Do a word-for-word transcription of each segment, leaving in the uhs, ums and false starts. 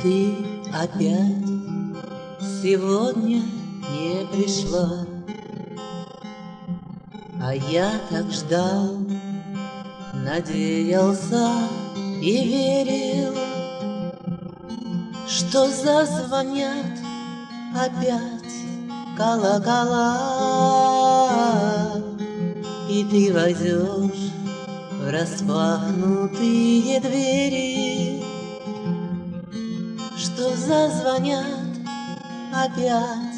ты опять сегодня не пришла, а я так ждал, надеялся и верил, что зазвонят опять колокола, и ты войдешь в распахнутые двери, что зазвонят опять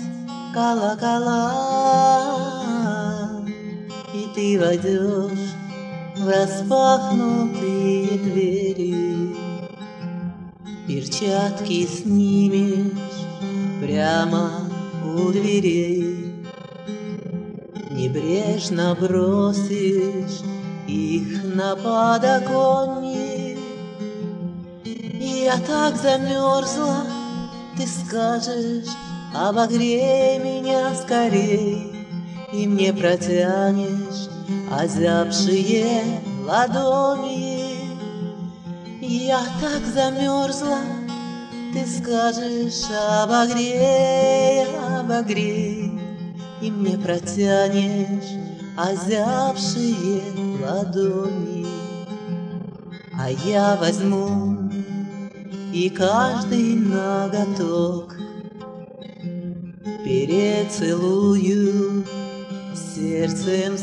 колокола, и ты войдешь в распахнутые двери. Перчатки снимешь прямо у дверей, небрежно бросишь их на подоконник. Я так замерзла, ты скажешь: обогрей меня скорей, и мне протянешь озябшие ладони. Я так замерзла, ты скажешь: обогрей, обогрей, и мне протянешь озябшие ладони. А я возьму и каждый ноготок перецелую, сердцем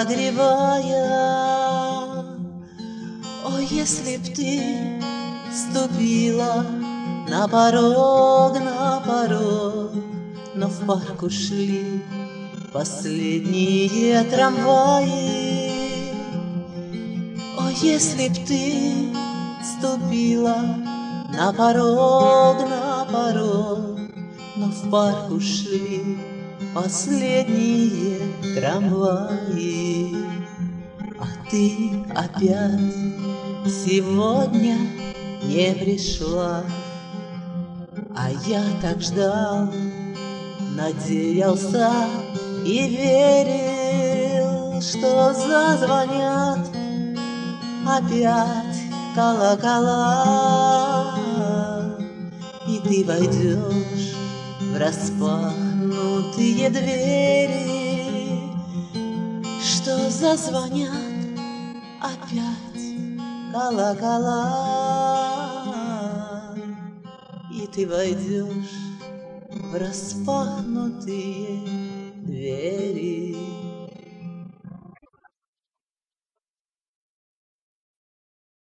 согревая. О, если б ты ступила на порог, на порог, но в парк ушли последние трамваи. О, если б ты ступила на порог, на порог, но в парк ушли последние трамваи. А ты опять сегодня не пришла, а я так ждал, надеялся и верил, что зазвонят опять колокола, и ты войдешь в распахнутые двери, что зазвонят опять колокола, и ты войдешь в распахнутые двери.